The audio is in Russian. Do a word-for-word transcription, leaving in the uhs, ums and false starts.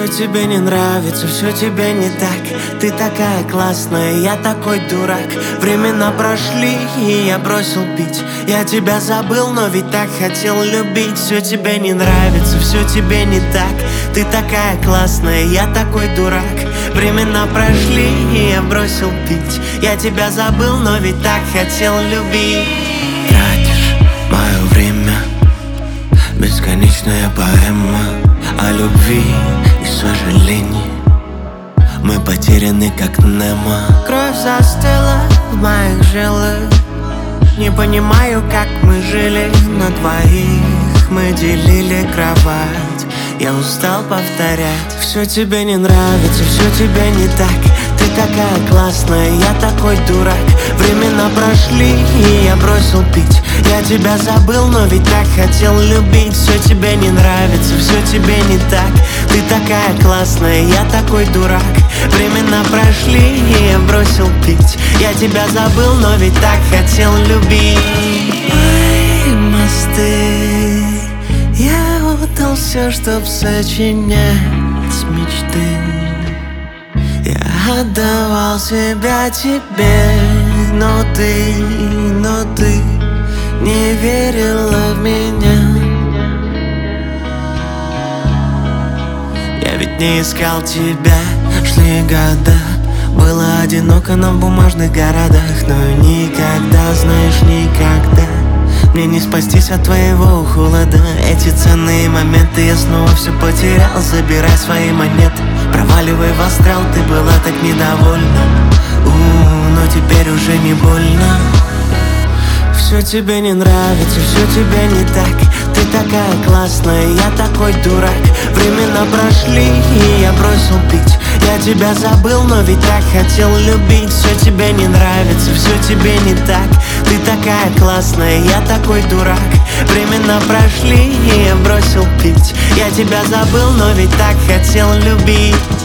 Все тебе не нравится, все тебе не так. Ты такая классная, я такой дурак. Времена прошли, и я бросил пить. Я тебя забыл, но ведь так хотел любить. Все тебе не нравится, все тебе не так. Ты такая классная, я такой дурак. Времена прошли, и я бросил пить. Я тебя забыл, но ведь так хотел любить. Тратишь мое время, бесконечная поэма о любви и сожалении. Мы потеряны, как Немо. Кровь застыла в моих жилах. Не понимаю, как мы жили на двоих. Мы делили кровать. Я устал повторять. Все тебе не нравится, все тебе не так. Ты такая классная, я такой дурак. Времена прошли, и я бросил пить. Я тебя забыл, но ведь так хотел любить. Все тебе не нравится, все тебе не так. Ты такая классная, я такой дурак. Времена прошли, и я бросил пить. Я тебя забыл, но ведь так хотел любить. Мои мосты, я отдал все, чтоб сочинять мечты. Я отдавал себя тебе, но ты, но ты не верила в меня. Я ведь не искал тебя, шли года. Было одиноко нам в бумажных городах. Но никогда, знаешь, никогда мне не спастись от твоего холода. Эти ценные моменты, я снова все потерял. Забирай свои монеты, проваливай в астрал. Ты была так недовольна, У-у-у, но теперь уже не больно. Все тебе не нравится, все тебе не так. Ты такая классная, я такой дурак. Времена прошли, и я бросил пить. Я тебя забыл, но ведь так хотел любить. Все тебе не нравится, все тебе не так. Ты такая классная, я такой дурак. Времена прошли, и я бросил пить. Я тебя забыл, но ведь так хотел любить.